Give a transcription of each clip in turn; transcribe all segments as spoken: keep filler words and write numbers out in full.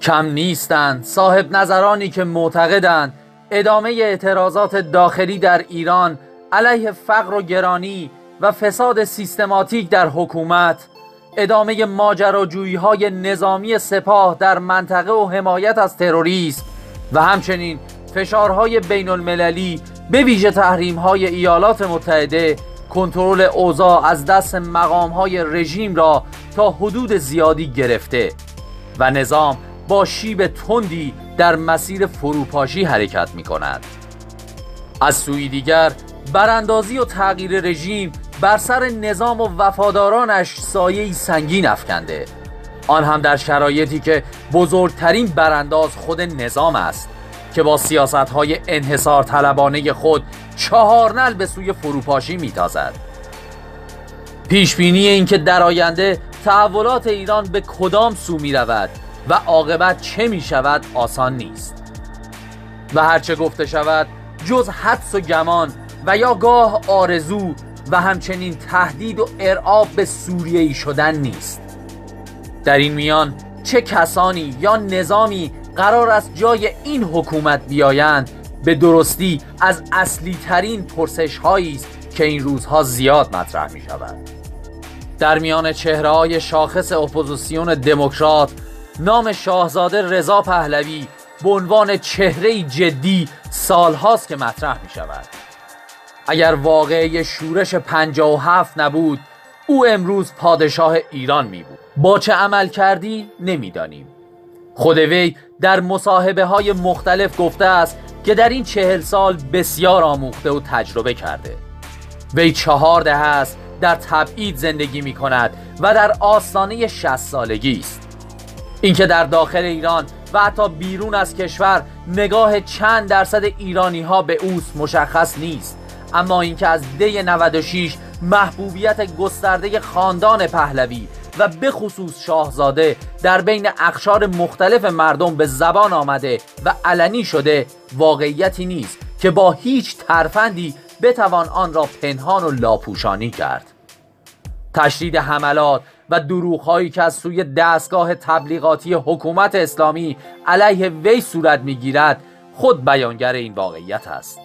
کم نیستند صاحب نظرانی که معتقدند ادامه اعتراضات داخلی در ایران علیه فقر و گرانی و فساد سیستماتیک در حکومت، ادامه ماجراجویی‌های نظامی سپاه در منطقه و حمایت از تروریسم و همچنین فشارهای بین المللی به ویژه تحریم‌های ایالات متحده کنترل اوضاع از دست مقام‌های رژیم را تا حدود زیادی گرفته و نظام با شیب تندی در مسیر فروپاشی حرکت می‌کند. از سوی دیگر براندازی و تغییر رژیم بر سر نظام و وفادارانش سایه‌ای سنگین افکنده، آن هم در شرایطی که بزرگترین برانداز خود نظام است که با سیاست‌های انحصار طلبانه خود چهارنل به سوی فروپاشی می‌تازد. پیشبینی این که در آینده تحولات ایران به کدام سو می‌رود و عاقبت چه می‌شود آسان نیست و هرچه گفته شود جز حدس و گمان و یا گاه آرزو و همچنین تهدید و ارعاب به سوریه‌ای شدن نیست. در این میان چه کسانی یا نظامی قرار است جای این حکومت بیایند به درستی از اصلی ترین پرسش هایی است که این روزها زیاد مطرح می شود. در میان چهره های شاخص اپوزیسیون دموکرات نام شاهزاده رضا پهلوی به عنوان چهره‌ای جدی سالهاست که مطرح می شود. اگر واقعه شورش پنجاه و هفت نبود او امروز پادشاه ایران می بود. با چه عمل کردی نمیدانیم. خود وی در مصاحبه های مختلف گفته است که در این چهل سال بسیار آموخته و تجربه کرده. وی چهار دهه است در تبعید زندگی می کند و در آستانه شصت سالگی است. اینکه در داخل ایران و حتی بیرون از کشور نگاه چند درصد ایرانی ها به اوست مشخص نیست، اما اینکه از دی نود و شش محبوبیت گسترده خاندان پهلوی و به خصوص شاهزاده در بین اقشار مختلف مردم به زبان آمده و علنی شده واقعیتی نیست که با هیچ ترفندی بتوان آن را پنهان و لاپوشانی کرد. تشدید حملات و دروغ‌هایی که از سوی دستگاه تبلیغاتی حکومت اسلامی علیه وی صورت می‌گیرد خود بیانگر این واقعیت است.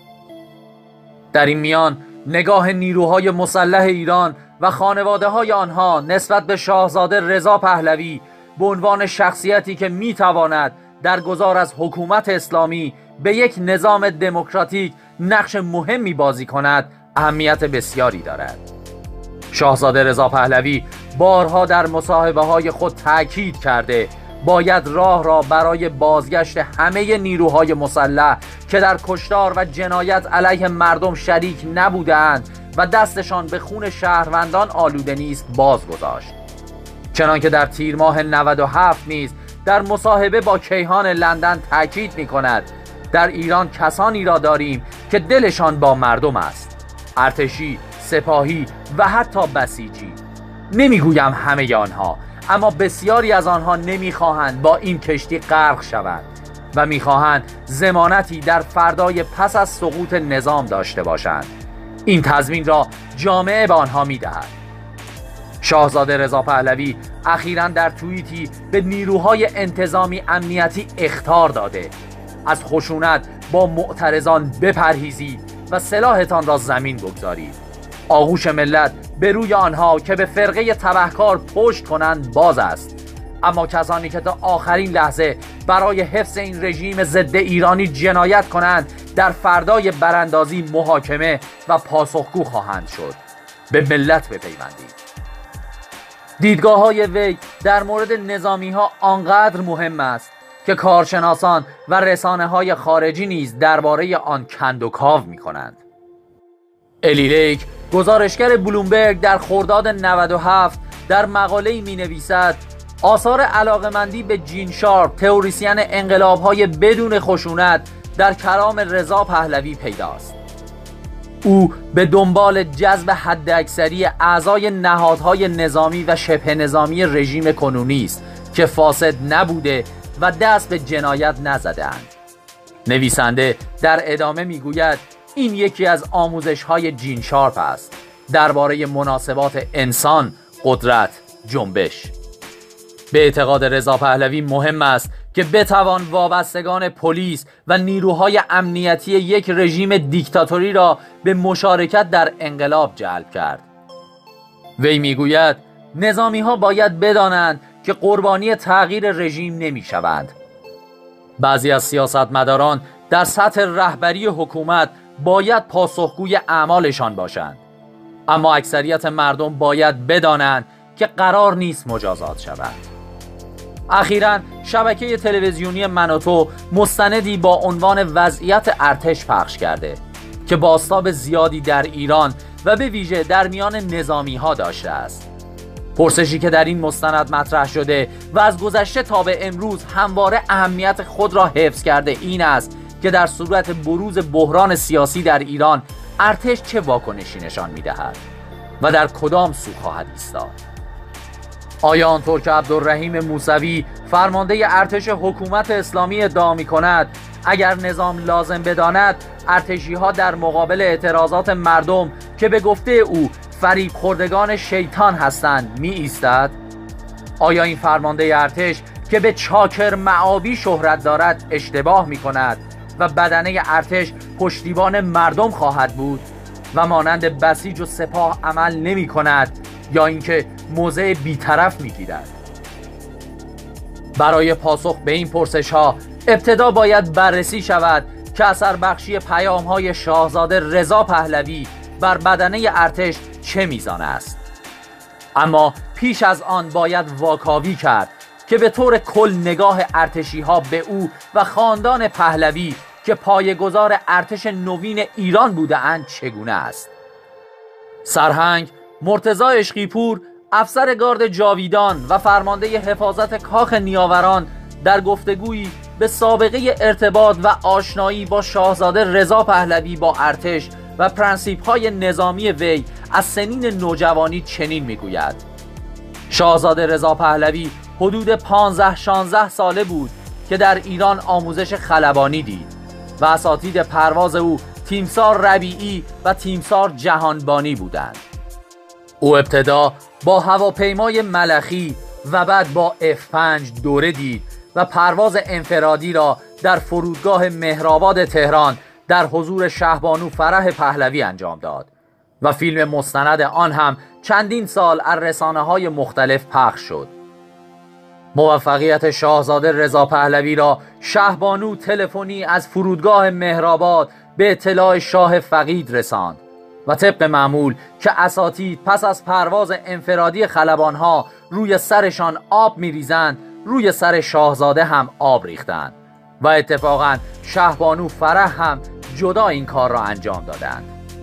در این میان نگاه نیروهای مسلح ایران و خانواده‌های آنها نسبت به شاهزاده رضا پهلوی به عنوان شخصیتی که می‌تواند در گذار از حکومت اسلامی به یک نظام دموکراتیک نقش مهمی بازی کند اهمیت بسیاری دارد. شاهزاده رضا پهلوی بارها در مصاحبه‌های خود تأکید کرده باید راه را برای بازگشت همه نیروهای مسلح که در کشتار و جنایت علیه مردم شریک نبودند و دستشان به خون شهروندان آلوده نیست باز گذاشت. چنانکه در تیر ماه نود و هفت نیز در مصاحبه با کیهان لندن تأکید می کند در ایران کسانی را داریم که دلشان با مردم است، ارتشی، سپاهی و حتی بسیجی. نمیگویم همه آنها، اما بسیاری از آنها نمیخواهند با این کشتی غرق شوند و میخواهند ضمانتی در فردای پس از سقوط نظام داشته باشند. این تضمین را جامعه به آنها میدهد. شاهزاده رضا پهلوی اخیراً در توییتی به نیروهای انتظامی امنیتی اخطار داده از خشونت با معترضان بپرهیزید و سلاحتان را زمین بگذارید. آغوش ملت به روی آنها که به فرقه تبهکار پشت کنند باز است، اما کسانی که تا آخرین لحظه برای حفظ این رژیم ضد ایرانی جنایت کنند در فردای براندازی محاکمه و پاسخگو خواهند شد. به ملت بپیوندید. دیدگاه های وی در مورد نظامی ها آنقدر مهم است که کارشناسان و رسانه های خارجی نیز درباره آن کند و کاو می کنند. الی لیک، گزارشگر بلومبرگ، در خرداد نود و هفت در مقاله‌ای می نویسد آثار علاقمندی به جین شارپ، تئوریسین انقلاب‌های بدون خشونت، در کلام رضا پهلوی پیداست. او به دنبال جذب حداکثری اعضای نهادهای نظامی و شبه نظامی رژیم کنونی است که فاسد نبوده و دست به جنایت نزده‌اند. نویسنده در ادامه میگوید این یکی از آموزش‌های جین شارپ است درباره مناسبات انسان، قدرت، جنبش. به اعتقاد رضا پهلوی مهم است که بتوان وابستگان پلیس و نیروهای امنیتی یک رژیم دیکتاتوری را به مشارکت در انقلاب جلب کرد. وی میگوید نظامی ها باید بدانند که قربانی تغییر رژیم نمی شوند. بعضی از سیاستمداران در سطح رهبری حکومت باید پاسخگوی اعمالشان باشند، اما اکثریت مردم باید بدانند که قرار نیست مجازات شوند. اخیراً شبکه تلویزیونی من و تو مستندی با عنوان وضعیت ارتش پخش کرده که بازتاب زیادی در ایران و به ویژه در میان نظامی ها داشته است. پرسشی که در این مستند مطرح شده و از گذشته تا به امروز همواره اهمیت خود را حفظ کرده این است که در صورت بروز بحران سیاسی در ایران ارتش چه واکنشی نشان می‌دهد و در کدام سو خواهد ایستاد. آیا آنطور که عبدالرحیم موسوی فرمانده ارتش حکومت اسلامی ادعا می‌کند اگر نظام لازم بداند ارتشی‌ها در مقابل اعتراضات مردم که به گفته او فریب خوردگان شیطان هستند می ایستد؟ آیا این فرمانده ارتش که به چاکر معابی شهرت دارد اشتباه می کند و بدنه ارتش پشتیبان مردم خواهد بود و مانند بسیج و سپاه عمل نمی کند یا اینکه موضع بیطرف می گیرد؟ برای پاسخ به این پرسش ها ابتدا باید بررسی شود که اثر بخشی پیام های شاهزاده رضا پهلوی بر بدنه ارتش چه میزان است. اما پیش از آن باید واکاوی کرد که به طور کل نگاه ارتشی ها به او و خاندان پهلوی که پایه‌گذار ارتش نوین ایران بوده اند چگونه است. سرهنگ مرتضی عشقی‌پور، افسر گارد جاویدان و فرمانده حفاظت کاخ نیاوران، در گفتگویی به سابقه ارتباط و آشنایی با شاهزاده رضا پهلوی با ارتش و پرنسیپ‌های نظامی وی از سنین نوجوانی چنین میگوید: شاهزاده رضا پهلوی حدود پانزده شانزده ساله بود که در ایران آموزش خلبانی دید و اساتید پرواز او تیمسار ربیعی و تیمسار جهانبانی بودند. او ابتدا با هواپیمای ملخی و بعد با اف پنج دوره دید و پرواز انفرادی را در فرودگاه مهرآباد تهران در حضور شهبانو فرح پهلوی انجام داد و فیلم مستند آن هم چندین سال از رسانه‌های مختلف پخش شد. موفقیت شاهزاده رضا پهلوی را شهبانو تلفنی از فرودگاه مهرآباد به اطلاع شاه فقید رساند و طبق معمول که اساتید پس از پرواز انفرادی خلبانها روی سرشان آب می‌ریزند، روی سر شاهزاده هم آب ریختند و اتفاقاً شهبانو فرح هم جدا این کار را انجام دادند.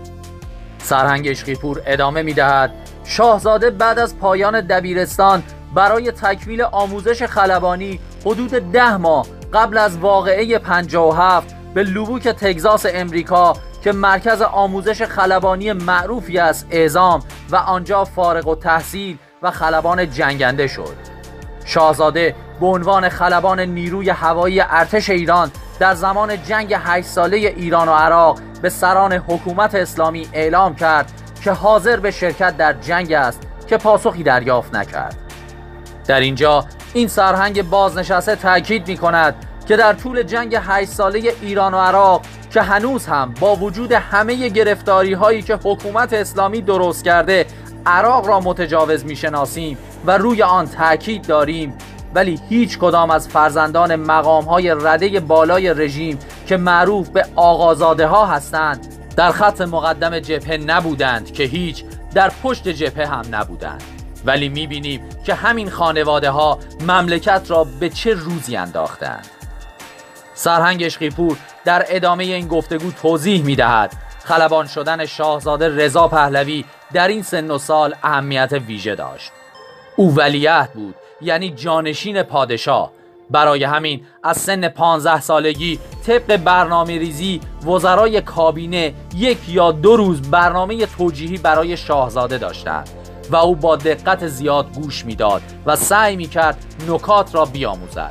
سرهنگ عشقی‌پور ادامه می‌دهد شاهزاده بعد از پایان دبیرستان برای تکمیل آموزش خلبانی حدود ده ماه قبل از واقعه پنجاه و هفت به لوبوک تگزاس امریکا که مرکز آموزش خلبانی معروفی است اعزام و آنجا فارغ التحصیل و خلبان جنگنده شد. شاهزاده به عنوان خلبان نیروی هوایی ارتش ایران در زمان جنگ هشت ساله ایران و عراق به سران حکومت اسلامی اعلام کرد که حاضر به شرکت در جنگ است که پاسخی دریافت نکرد. در اینجا این سرهنگ بازنشسته تاکید می کند که در طول جنگ هشت ساله ایران و عراق که هنوز هم با وجود همه گرفتاری هایی که حکومت اسلامی درست کرده عراق را متجاوز می شناسیم و روی آن تاکید داریم، ولی هیچ کدام از فرزندان مقام های رده بالای رژیم که معروف به آقازاده ها هستند در خط مقدم جبهه نبودند که هیچ در پشت جبهه هم نبودند، ولی می بینیم که همین خانواده ها مملکت را به چه روزی انداختند. سرهنگ عشقی‌پور در ادامه این گفتگو توضیح می دهد خلبان شدن شاهزاده رضا پهلوی در این سن و سال اهمیت ویژه داشت. او ولیعهد بود، یعنی جانشین پادشاه. برای همین از سن پانزده سالگی طبق برنامه ریزی وزرای کابینه یک یا دو روز برنامه توجیهی برای شاهزاده داشتند و او با دقت زیاد گوش میداد و سعی میکرد نکات را بیاموزد.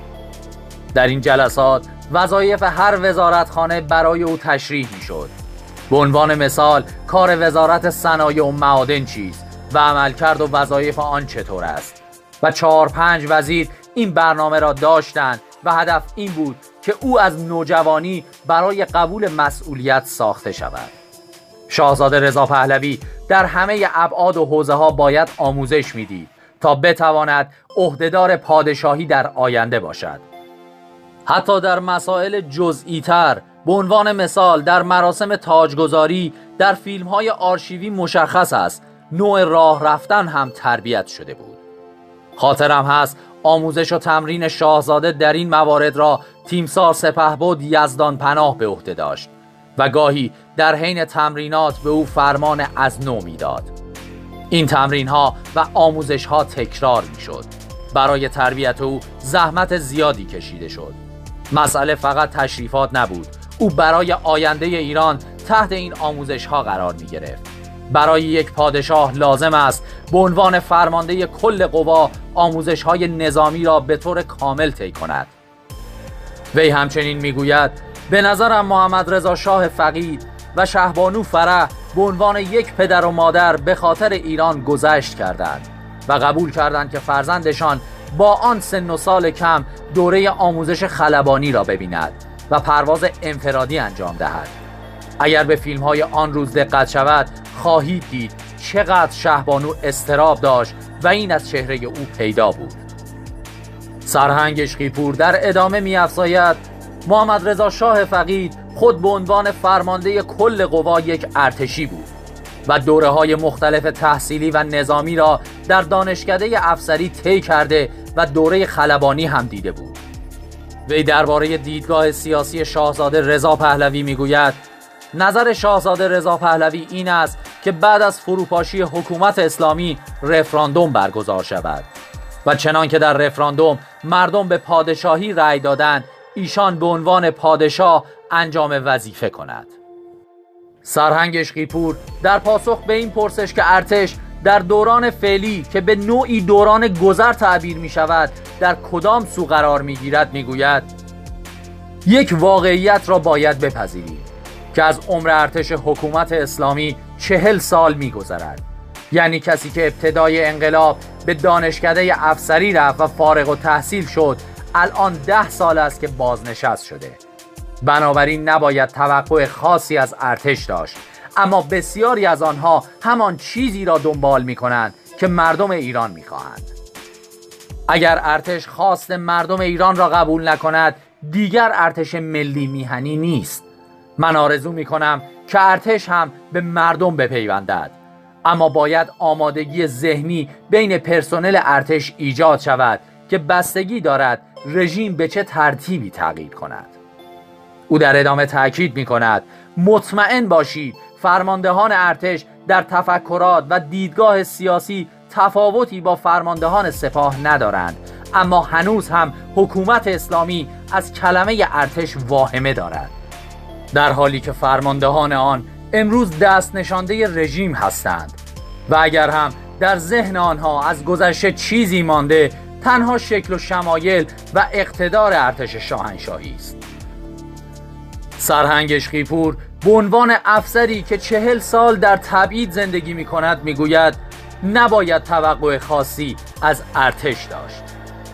در این جلسات وظایف هر وزارتخانه برای او تشریح میشد. به عنوان مثال کار وزارت صنایع و معادن چیست و عملکرد و وظایف آن چطور است و چهار پنج وزیر این برنامه را داشتند و هدف این بود که او از نوجوانی برای قبول مسئولیت ساخته شود. شاهزاده رضا پهلوی در همه ابعاد و حوزه ها باید آموزش میدید تا بتواند عهدهدار پادشاهی در آینده باشد. حتی در مسائل جزئی تر، به عنوان مثال در مراسم تاجگذاری در فیلم های آرشیوی مشخص است نوع راه رفتن هم تربیت شده بود. خاطرم هست آموزش و تمرین شاهزاده در این موارد را تیمسار سپهبد یزدان پناه به عهده داشت و گاهی در حین تمرینات به او فرمان از نو میداد. این تمرین ها و آموزش ها تکرار می شد. برای تربیت او زحمت زیادی کشیده شد. مسئله فقط تشریفات نبود. او برای آینده ایران تحت این آموزش ها قرار می گرفت. برای یک پادشاه لازم است به عنوان فرمانده کل قوا آموزش های نظامی را به طور کامل طی کند. وی همچنین می گوید به نظرم محمد رضا شاه فقید و شهبانو فرح به عنوان یک پدر و مادر به خاطر ایران گذشت کردند و قبول کردند که فرزندشان با آن سن و سال کم دوره آموزش خلبانی را ببیند و پرواز انفرادی انجام دهد. اگر به فیلم های آن روز دقت شود خواهید دید چقدر شهبانو اضطراب داشت و این از چهره او پیدا بود. سرهنگ اشقی‌پور در ادامه می‌افزاید محمد رضا شاه فقید خود به عنوان فرمانده کل قوا یک ارتشی بود و دوره‌های مختلف تحصیلی و نظامی را در دانشکده افسری طی کرده و دوره خلبانی هم دیده بود. وی درباره دیدگاه سیاسی شاهزاده رضا پهلوی میگوید نظر شاهزاده رضا پهلوی این است که بعد از فروپاشی حکومت اسلامی رفراندوم برگزار شود و چنان که در رفراندوم مردم به پادشاهی رأی دادند ایشان به عنوان پادشاه انجام وظیفه کند. سرهنگ اشقی‌پور در پاسخ به این پرسش که ارتش در دوران فعلی که به نوعی دوران گذر تعبیر می شود در کدام سو قرار می گیرد می گوید یک واقعیت را باید بپذیریم که از عمر ارتش حکومت اسلامی چهل سال می گذرد. یعنی کسی که ابتدای انقلاب به دانشکده افسری رفت و فارغ التحصیل شد الان ده سال است که بازنشست شده. بنابراین نباید توقع خاصی از ارتش داشت، اما بسیاری از آنها همان چیزی را دنبال می کنند که مردم ایران می خواهند. اگر ارتش خواست مردم ایران را قبول نکند دیگر ارتش ملی میهنی نیست. من آرزو می کنم که ارتش هم به مردم بپیوندد، اما باید آمادگی ذهنی بین پرسنل ارتش ایجاد شود که بستگی دارد رژیم به چه ترتیبی تغییر کند. او در ادامه تأکید می کند مطمئن باشید فرماندهان ارتش در تفکرات و دیدگاه سیاسی تفاوتی با فرماندهان سپاه ندارند، اما هنوز هم حکومت اسلامی از کلمه ارتش واهمه دارد، در حالی که فرماندهان آن امروز دست نشانده رژیم هستند و اگر هم در ذهن آنها از گذشته چیزی مانده تنها شکل و شمایل و اقتدار ارتش شاهنشاهی است. سرهنگ اشقی‌پور به عنوان افسری که چهل سال در تبعید زندگی می کند می گوید نباید توقع خاصی از ارتش داشت.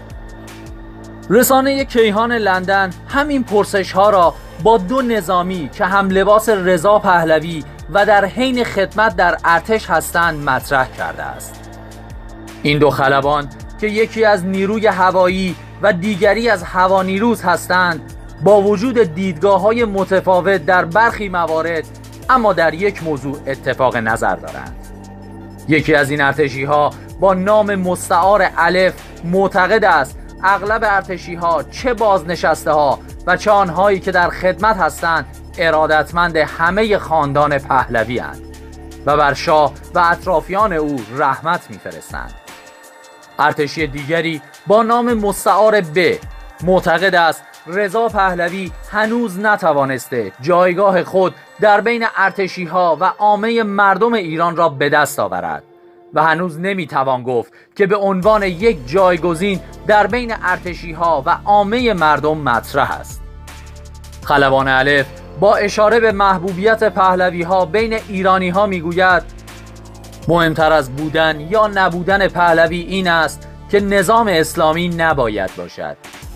رسانه کیهان لندن همین پرسش ها را با دو نظامی که هم لباس رضا پهلوی و در حین خدمت در ارتش هستند مطرح کرده است. این دو خلبان که یکی از نیروی هوایی و دیگری از هوانیروز هستند با وجود دیدگاه‌های متفاوت در برخی موارد اما در یک موضوع اتفاق نظر دارند. یکی از این ارتشی‌ها با نام مستعار الف معتقد است اغلب ارتشی‌ها چه بازنشسته‌ها و چه آنهایی که در خدمت هستند ارادتمند همه خاندان پهلوی اند و بر شاه و اطرافیان او رحمت می‌فرستند. ارتشی دیگری با نام مستعار ب معتقد است رضا پهلوی هنوز نتوانسته جایگاه خود در بین ارتشی‌ها و عامه مردم ایران را به دست آورد و هنوز نمیتوان گفت که به عنوان یک جایگزین در بین ارتشی‌ها و عامه مردم مطرح است. خلبان الف با اشاره به محبوبیت پهلوی‌ها بین ایرانی‌ها میگوید مهمتر از بودن یا نبودن پهلوی این است که نظام اسلامی نباید باشد.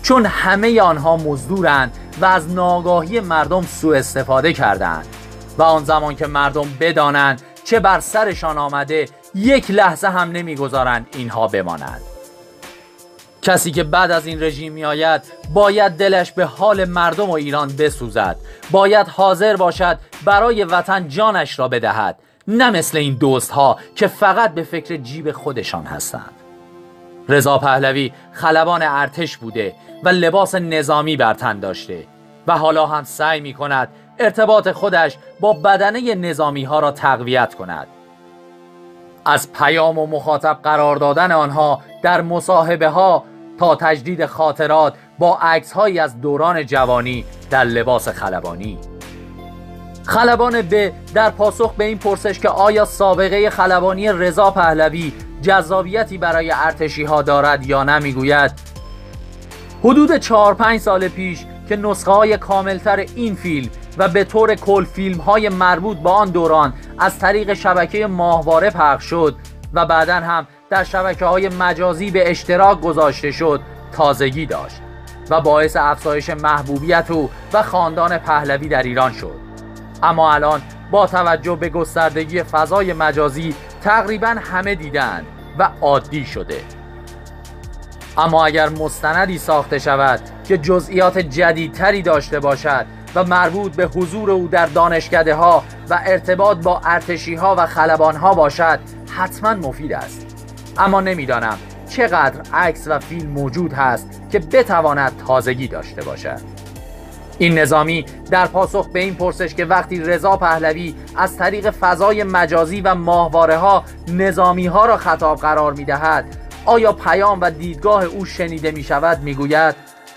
چون همه آنها مزدورند و از ناآگاهی مردم سوء استفاده کردند و آن زمان که مردم بدانند چه بر سرشان آمده یک لحظه هم نمیگذارند اینها بمانند. کسی که بعد از این رژیم می آید باید دلش به حال مردم و ایران بسوزد، باید حاضر باشد برای وطن جانش را بدهد، نه مثل این دزدها که فقط به فکر جیب خودشان هستند. رضا پهلوی خلبان ارتش بوده و لباس نظامی بر تن داشته و حالا هم سعی می کند ارتباط خودش با بدنه نظامی ها را تقویت کند. از پیام و مخاطب قرار دادن آنها در مصاحبه ها تا تجدید خاطرات با عکس هایی از دوران جوانی در لباس خلبانی. خلبان ب در پاسخ به این پرسش که آیا سابقه خلبانی رضا پهلوی جذابیتی برای ارتشی ها دارد یا نه میگوید حدود چهار پنج سال پیش که نسخه های کاملتر این فیلم و به طور کل فیلم های مربوط به آن دوران از طریق شبکه ماهواره پخش شد و بعداً هم در شبکه های مجازی به اشتراک گذاشته شد تازگی داشت و باعث افزایش محبوبیت او و خاندان پهلوی در ایران شد. اما الان با توجه به گستردگی فضای مجازی تقریباً همه دیدند و عادی شده. اما اگر مستندی ساخته شود که جزئیات جدیدتری داشته باشد و مربوط به حضور او در دانشکده ها و ارتباط با ارتشی ها و خلبان ها باشد حتما مفید است. اما نمیدانم چقدر عکس و فیلم موجود هست که بتواند تازگی داشته باشد. این نظامی در پاسخ به این پرسش که وقتی رضا پهلوی از طریق فضای مجازی و ماهواره ها نظامی ها را خطاب قرار می دهد آیا پیام و دیدگاه او شنیده می شود می گوید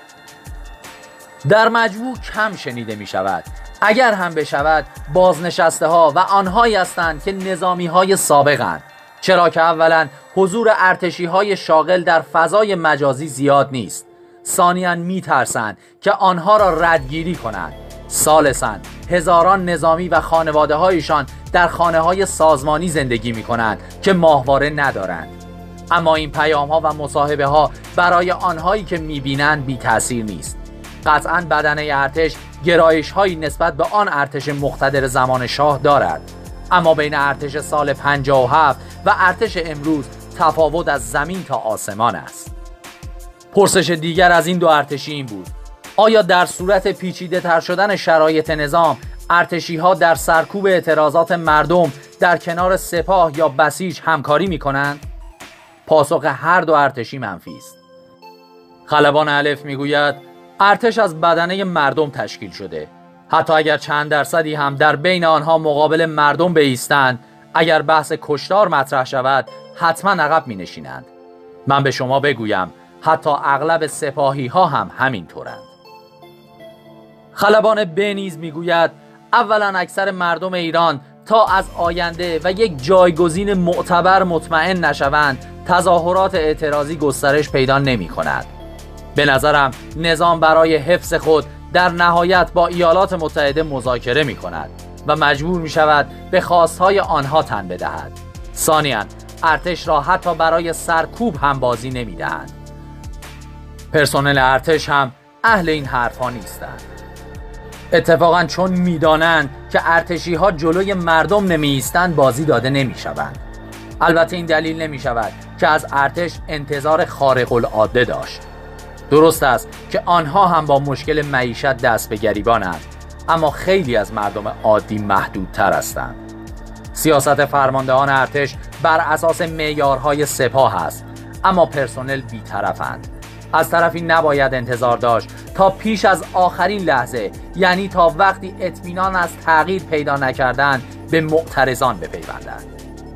در مجموع کم شنیده می شود. اگر هم بشود بازنشسته ها و آنهایی هستند که نظامی های سابقند، چرا که اولا حضور ارتشی های شاغل در فضای مجازی زیاد نیست، ثانیاً می ترسند که آنها را ردگیری کنند، ثالثاً هزاران نظامی و خانواده هایشان در خانه های سازمانی زندگی می کنند که ماهواره ندارند. اما این پیام ها و مصاحبه ها برای آنهایی که می بینند بی تأثیر نیست. قطعاً بدنه ارتش گرایش هایی نسبت به آن ارتش مقتدر زمان شاه دارد، اما بین ارتش سال پنجاه و هفت و ارتش امروز تفاوت از زمین تا آسمان است. پرسش دیگر از این دو ارتشی این بود: آیا در صورت پیچیده تر شدن شرایط نظام ارتشی ها در سرکوب اعتراضات مردم در کنار سپاه یا بسیج همکاری می کنند؟ پاسخ هر دو ارتشی منفی است. خلبان الف می گوید ارتش از بدنه مردم تشکیل شده. حتی اگر چند درصدی هم در بین آنها مقابل مردم بایستند، اگر بحث کشتار مطرح شود حتما عقب می نشینند. من به شما بگویم حتی اغلب سپاهی ها هم همین طورند. خلبان ب نیز می گوید اولا اکثر مردم ایران تا از آینده و یک جایگزین معتبر مطمئن نشوند تظاهرات اعتراضی گسترش پیدا نمی کند. به نظرم نظام برای حفظ خود در نهایت با ایالات متحده مذاکره می کند و مجبور می شود به خواستهای آنها تن بدهد. ثانیاً ارتش را حتی برای سرکوب هم بازی نمی دهند. پرسنل ارتش هم اهل این حرفها نیستند. اتفاقاً چون می دانند که ارتشی ها جلوی مردم نمی ایستند بازی داده نمی شوند. البته این دلیل نمی شود که از ارتش انتظار خارق العاده داشت. درست است که آنها هم با مشکل معیشت دست به گریبانند، اما خیلی از مردم عادی محدودتر هستند. سیاست فرماندهان ارتش بر اساس معیارهای سپاه است، اما پرسنل بی‌طرفند. از طرفی نباید انتظار داشت تا پیش از آخرین لحظه، یعنی تا وقتی اطمینان از تغییر پیدا نکردند، به معترضان بپیوندند.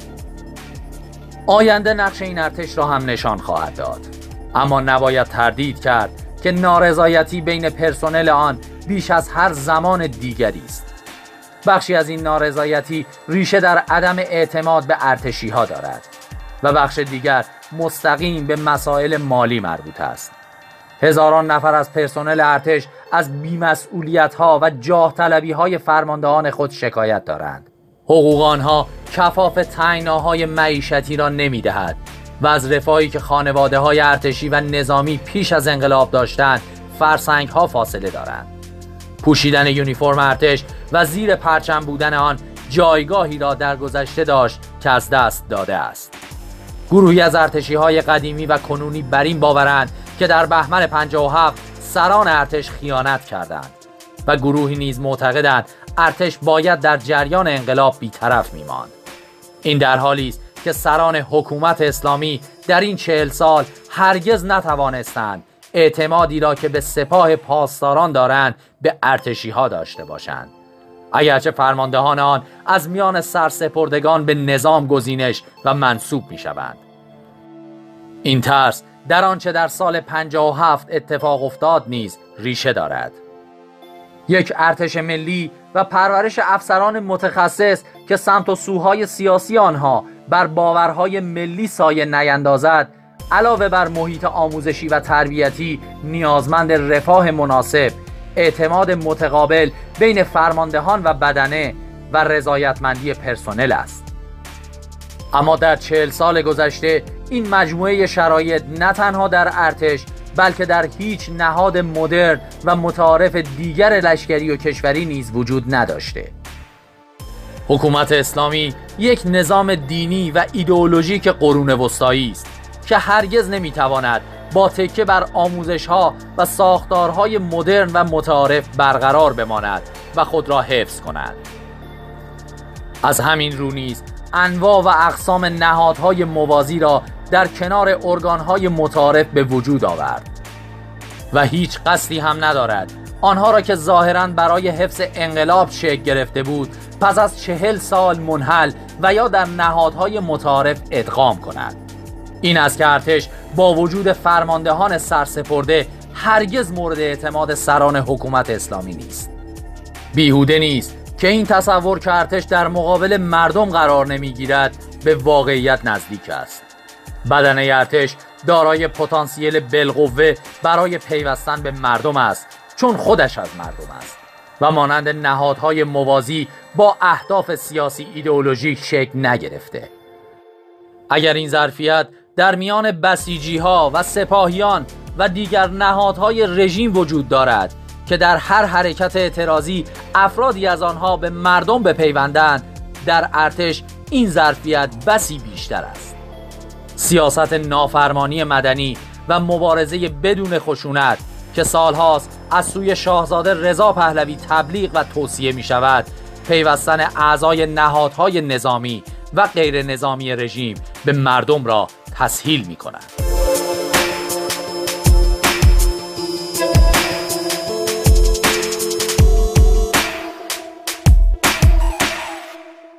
آینده نقش این ارتش را هم نشان خواهد داد، اما نباید تردید کرد که نارضایتی بین پرسنل آن بیش از هر زمان دیگری است. بخشی از این نارضایتی ریشه در عدم اعتماد به ارتشی ها دارد و بخش دیگر مستقیم به مسائل مالی مربوط است. هزاران نفر از پرسنل ارتش از بی‌مسئولیت ها و جاه طلبی های فرماندهان خود شکایت دارند. حقوق آنها کفاف تنگناهای معیشتی را نمی دهد و از رفاهی که خانواده های ارتشی و نظامی پیش از انقلاب داشتند فرسنگ ها فاصله دارند. پوشیدن یونیفرم ارتش و زیر پرچم بودن آن جایگاهی را در گذشته داشت که از دست داده است. گروهی از ارتشی های قدیمی و کنونی بر این باورند که در بهمن پنجاه و هفت سران ارتش خیانت کردند و گروهی نیز معتقدند ارتش باید در جریان انقلاب بی‌طرف می‌ماند. این در حالی است که سران حکومت اسلامی در این چهل سال هرگز نتوانستند اعتمادی را که به سپاه پاسداران دارند به ارتشی ها داشته باشند، اگرچه فرماندهان آن از میان سرسپردگان به نظام گزینش و منصوب می شوند. این ترس در آنچه در سال پنجاه و هفت اتفاق افتاد نیز ریشه دارد. یک ارتش ملی و پرورش افسران متخصص که سمت و سوهای سیاسی آنها بر باورهای ملی سایه نیندازد، علاوه بر محیط آموزشی و تربیتی نیازمند رفاه مناسب، اعتماد متقابل بین فرماندهان و بدنه و رضایتمندی پرسنل است. اما در چهل سال گذشته این مجموعه شرایط نه تنها در ارتش بلکه در هیچ نهاد مدرن و متعارف دیگر لشکری و کشوری نیز وجود نداشته. حکومت اسلامی یک نظام دینی و ایدئولوژیک قرون وسطایی است که هرگز نمیتواند با تکیه بر آموزش‌ها و ساختارهای مدرن و متعارف برقرار بماند و خود را حفظ کند. از همین رو نیز انواع و اقسام نهادهای موازی را در کنار ارگانهای متعارف به وجود آورد و هیچ قصدی هم ندارد آنها را که ظاهراً برای حفظ انقلاب شکل گرفته بود پس از چهل سال منحل و یا در نهادهای متعارف ادغام کند. این است که ارتش با وجود فرماندهان سرسپرده هرگز مورد اعتماد سران حکومت اسلامی نیست. بیهوده نیست که این تصور که ارتش در مقابل مردم قرار نمیگیرد به واقعیت نزدیک است. بدنه ارتش دارای پتانسیل بالقوه برای پیوستن به مردم است، چون خودش از مردم است و مانند نهادهای موازی با اهداف سیاسی ایدئولوژیک شکل نگرفته. اگر این ظرفیت در میان بسیجی ها و سپاهیان و دیگر نهادهای رژیم وجود دارد که در هر حرکت اعتراضی افرادی از آنها به مردم بپیوندند، در ارتش این ظرفیت بسی بیشتر است. سیاست نافرمانی مدنی و مبارزه بدون خشونت که سالهاست از سوی شاهزاده رضا پهلوی تبلیغ و توصیه می شود، پیوستن اعضای نهادهای نظامی و غیر نظامی رژیم به مردم را تسهیل می کند.